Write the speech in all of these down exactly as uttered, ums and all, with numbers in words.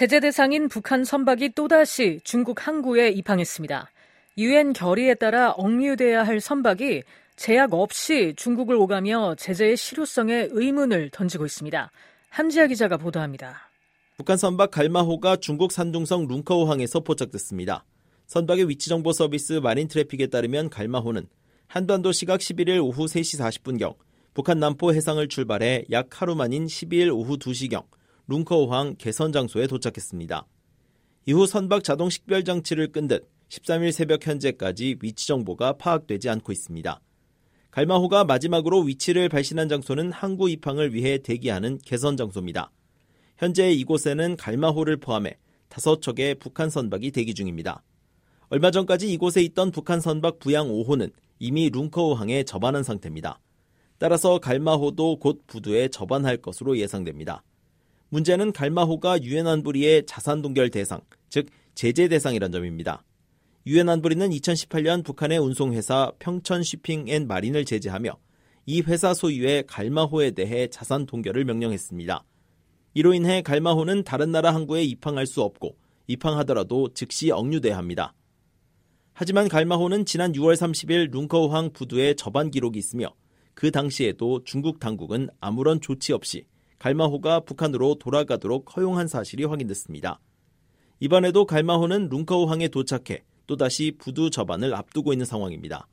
제재 대상인 북한 선박이 또다시 중국 항구에 입항했습니다. 유엔 결의에 따라 억류돼야 할 선박이 제약 없이 중국을 오가며 제재의 실효성에 의문을 던지고 있습니다. 함지아 기자가 보도합니다. 북한 선박 갈마호가 중국 산둥성 룽커우항에서 포착됐습니다. 선박의 위치정보 서비스 마린 트래픽에 따르면 갈마호는 한반도 시각 십일일 오후 세 시 사십 분경 북한 남포 해상을 출발해 약 하루 만인 십이일 오후 두 시경 룽커우항 개선 장소에 도착했습니다. 이후 선박 자동 식별 장치를 끈 듯 십삼일 새벽 현재까지 위치 정보가 파악되지 않고 있습니다. 갈마호가 마지막으로 위치를 발신한 장소는 항구 입항을 위해 대기하는 개선 장소입니다. 현재 이곳에는 갈마호를 포함해 다섯 척의 북한 선박이 대기 중입니다. 얼마 전까지 이곳에 있던 북한 선박 부양 오 호는 이미 룽커우항에 접안한 상태입니다. 따라서 갈마호도 곧 부두에 접안할 것으로 예상됩니다. 문제는 갈마호가 유엔 안보리의 자산 동결 대상, 즉 제재 대상이란 점입니다. 유엔 안보리는 이천십팔년 북한의 운송회사 평천 쉬핑 앤 마린을 제재하며 이 회사 소유의 갈마호에 대해 자산 동결을 명령했습니다. 이로 인해 갈마호는 다른 나라 항구에 입항할 수 없고 입항하더라도 즉시 억류돼야 합니다. 하지만 갈마호는 지난 유월 삼십일 룽커우항 부두에 접안 기록이 있으며 그 당시에도 중국 당국은 아무런 조치 없이 갈마호가 북한으로 돌아가도록 허용한 사실이 확인됐습니다. 이번에도 갈마호는 룽커우항에 도착해 또다시 부두 접안을 앞두고 있는 상황입니다.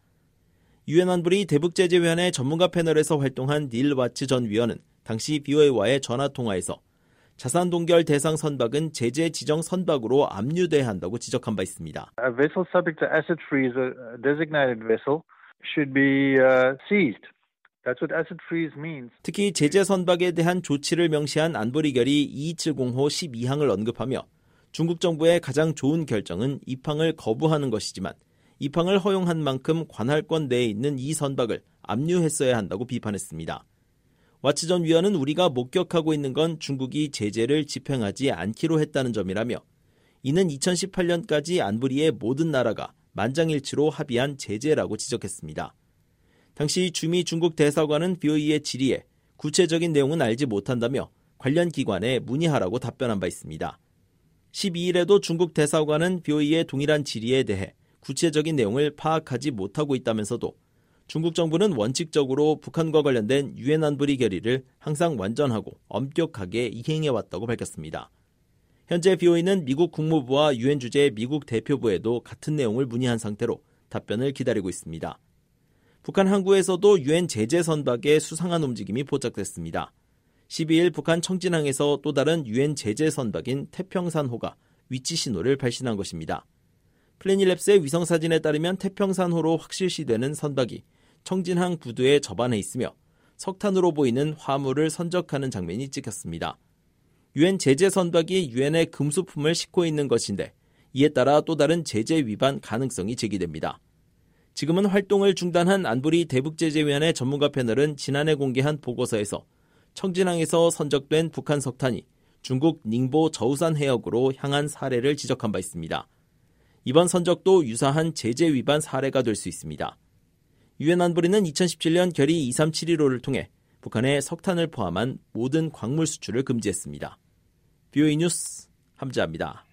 유엔 안보리 대북제재위원회 전문가 패널에서 활동한 닐 와츠 전 위원은 당시 비오에이와의 전화통화에서 자산 동결 대상 선박은 제재 지정 선박으로 압류돼야 한다고 지적한 바 있습니다. A vessel subject to asset freeze, a designated vessel, should be uh, seized. That's what asset freeze means. 특히 제재 선박에 대한 조치를 명시한 안보리 결의 이이칠공호 십이항을 언급하며 중국 정부의 가장 좋은 결정은 입항을 거부하는 것이지만 입항을 허용한 만큼 관할권 내에 있는 이 선박을 압류했어야 한다고 비판했습니다. 와츠 전 위원은 우리가 목격하고 있는 건 중국이 제재를 집행하지 않기로 했다는 점이라며 이는 이천십팔년까지 안보리의 모든 나라가 만장일치로 합의한 제재라고 지적했습니다. 당시 주미 중국 대사관은 비오이의 질의에 구체적인 내용은 알지 못한다며 관련 기관에 문의하라고 답변한 바 있습니다. 십이일에도 중국 대사관은 비오이의 동일한 질의에 대해 구체적인 내용을 파악하지 못하고 있다면서도 중국 정부는 원칙적으로 북한과 관련된 유엔 안보리 결의를 항상 완전하고 엄격하게 이행해왔다고 밝혔습니다. 현재 비오이는 미국 국무부와 유엔 주재 미국 대표부에도 같은 내용을 문의한 상태로 답변을 기다리고 있습니다. 북한 항구에서도 유엔 제재 선박의 수상한 움직임이 포착됐습니다. 십이일 북한 청진항에서 또 다른 유엔 제재 선박인 태평산호가 위치 신호를 발신한 것입니다. 플래닛랩스의 위성사진에 따르면 태평산호로 확실시되는 선박이 청진항 부두에 접안해 있으며 석탄으로 보이는 화물을 선적하는 장면이 찍혔습니다. 유엔 제재 선박이 유엔의 금수품을 싣고 있는 것인데 이에 따라 또 다른 제재 위반 가능성이 제기됩니다. 지금은 활동을 중단한 안보리 대북제재위원회 전문가 패널은 지난해 공개한 보고서에서 청진항에서 선적된 북한 석탄이 중국 닝보 저우산 해역으로 향한 사례를 지적한 바 있습니다. 이번 선적도 유사한 제재 위반 사례가 될 수 있습니다. 유엔 안보리는 이천십칠년 결의 이삼칠일호를 통해 북한의 석탄을 포함한 모든 광물 수출을 금지했습니다. 비오이 뉴스 함지아입니다.